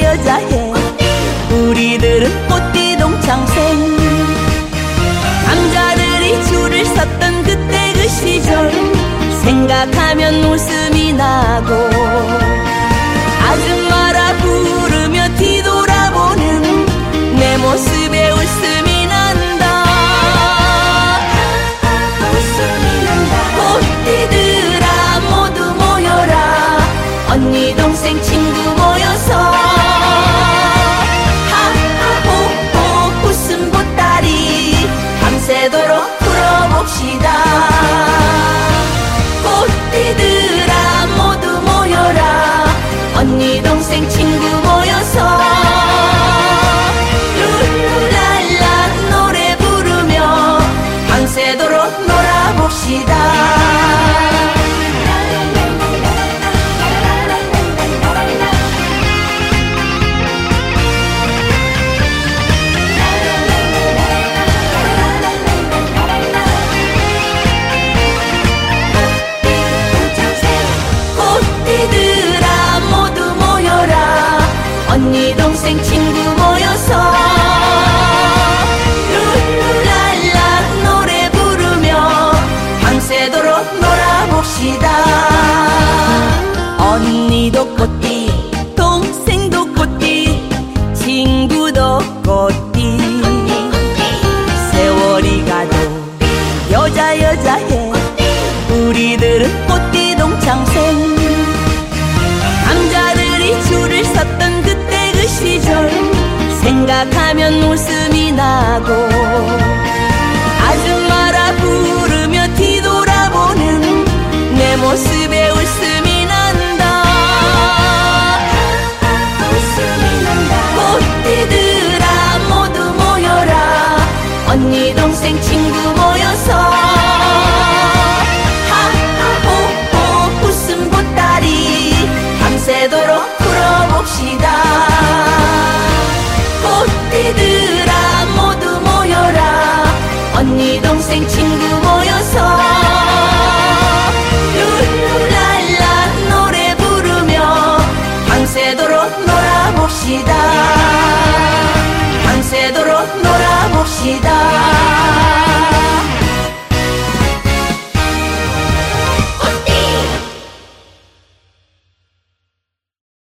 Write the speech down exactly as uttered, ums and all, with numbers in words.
여자해 우리들은 꽃띠 동창생. 남자들이 줄을 섰던 그때 그 시절 생각하면 웃음이 나고 아줌마라 부르며 뒤돌아보는 내 모습에 웃음이 난다. 웃음이 난다. 꽃띠들아 모두 모여라 언니 동생 친구 모여서 하하호호 웃음 보따리 밤새도록 풀어봅시다. 꽃띠들아 모두 모여라 언니 동생 친구 모여서 룰루랄라 노래 부르며 밤새도록 놀아봅시다. 언니 동생 친구 모여서 룰루랄라 노래 부르며 밤새도록 놀아봅시다. 언니도 꽃띠 동생도 꽃띠 친구도 꽃띠 세월이 가도 여자 여자해 우리들은 꽃띠 동창생. 남자들이 줄을 섰던 그때 그 시절 생각하면 웃음이 나고 아줌마라 부르며 뒤돌아보는 내 모습에 웃음이 난다. 웃음이 난다. 꽃띠들아 모두 모여라 언니 동생 친구 모여서 하하호호 웃음 보따리 밤새도록 풀어봅시다. 꽃띠들아 모두 모여라 언니 동생 친구 모여서 룰루랄라 노래 부르며 밤새도록 놀아봅시다. 밤새도록 놀아봅시다.